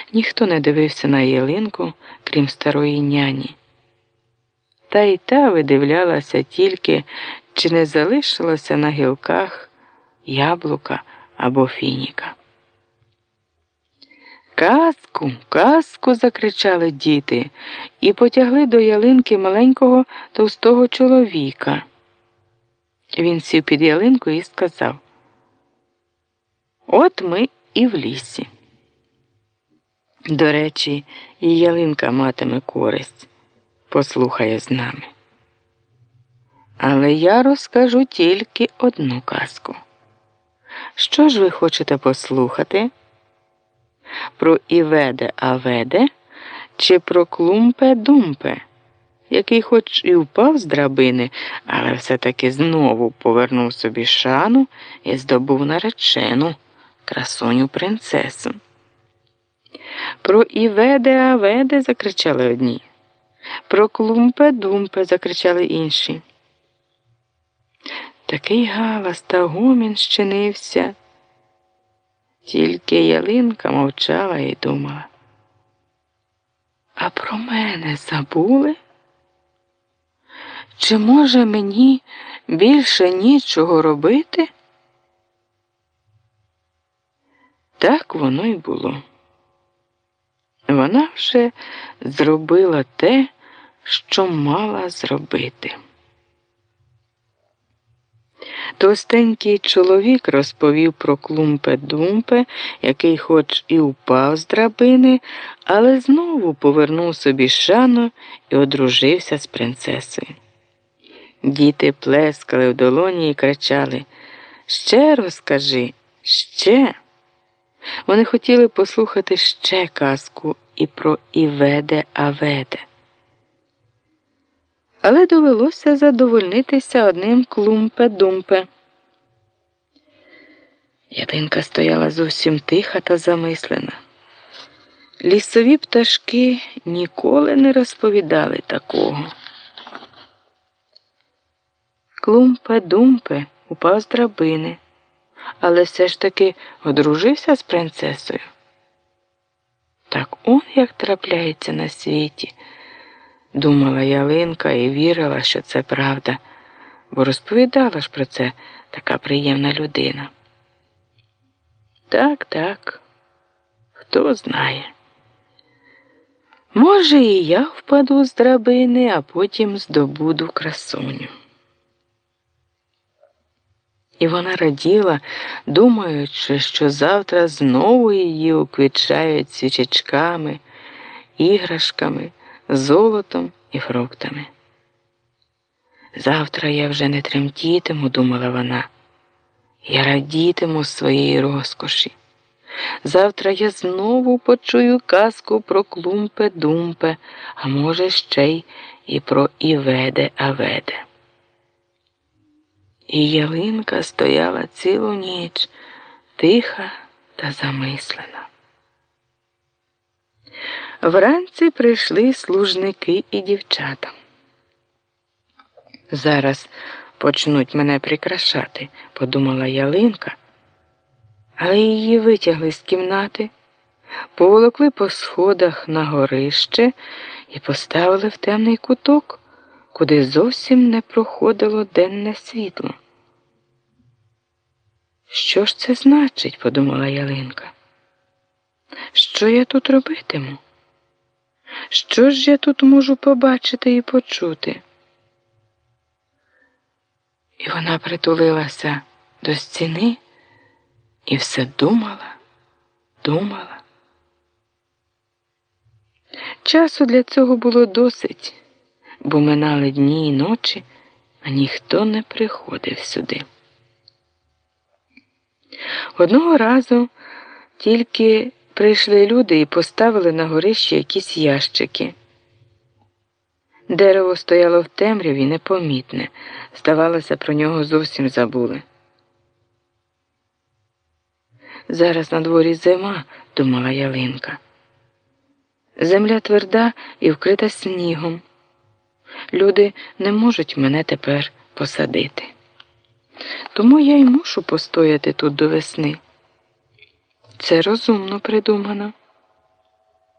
Ніхто не дивився на ялинку, крім старої няні. Та й та видивлялася тільки, чи не залишилося на гілках яблука або фініка. «Казку, казку!» – закричали діти і потягли до ялинки маленького товстого чоловіка. Він сів під ялинку і сказав: «От ми і в лісі. До речі, і ялинка матиме користь, послухає з нами. Але я розкажу тільки одну казку. Що ж ви хочете послухати? Про Іведе-Аведе чи про Клумпе-Думпе, який хоч і впав з драбини, але все-таки знову повернув собі шану і здобув наречену, красуню-принцесу?» «Про Іведе-Аведе!» – закричали одні. «Про Клумпе-Думпе!» – закричали інші. Такий галас та гомін щинився. Тільки ялинка мовчала і думала: «А про мене забули? Чи може мені більше нічого робити?» Так воно й було. Вона вже зробила те, що мала зробити. Товстенький чоловік розповів про Клумпе-Думпе, який хоч і впав з драбини, але знову повернув собі шану і одружився з принцесою. Діти плескали в долоні і кричали: «Ще розкажи, ще!» Вони хотіли послухати ще казку і про Іведе-Аведе. Але довелося задовольнитися одним Клумпе-Думпе. Ялинка стояла зовсім тиха та замислена. Лісові пташки ніколи не розповідали такого. Клумпе-Думпе упав з драбини, але все ж таки одружився з принцесою. Так он як трапляється на світі, думала ялинка і вірила, що це правда, бо розповідала ж про це така приємна людина. Так, хто знає. Може, і я впаду з драбини, а потім здобуду красуню. І вона раділа, думаючи, що завтра знову її уквітчають свічечками, іграшками, золотом і фруктами. «Завтра я вже не тремтітиму», – думала вона. «Я радітиму своєї розкоші. Завтра я знову почую казку про Клумпе-Думпе, а може ще й про Іведе-Аведе». І ялинка стояла цілу ніч, тиха та замислена. Вранці прийшли служники і дівчата. «Зараз почнуть мене прикрашати», – подумала ялинка, але її витягли з кімнати, поволокли по сходах на горище і поставили в темний куток, куди зовсім не проходило денне світло. «Що ж це значить?» – подумала ялинка. «Що я тут робитиму? Що ж я тут можу побачити і почути?» І вона притулилася до стіни і все думала. Часу для цього було досить, бо минали дні і ночі, а ніхто не приходив сюди. Одного разу тільки прийшли люди і поставили на горищі якісь ящики. Дерево стояло в темряві непомітне, здавалося, про нього зовсім забули. «Зараз на дворі зима», – думала ялинка. «Земля тверда і вкрита снігом. Люди не можуть мене тепер посадити. Тому я й мушу постояти тут до весни. Це розумно придумано.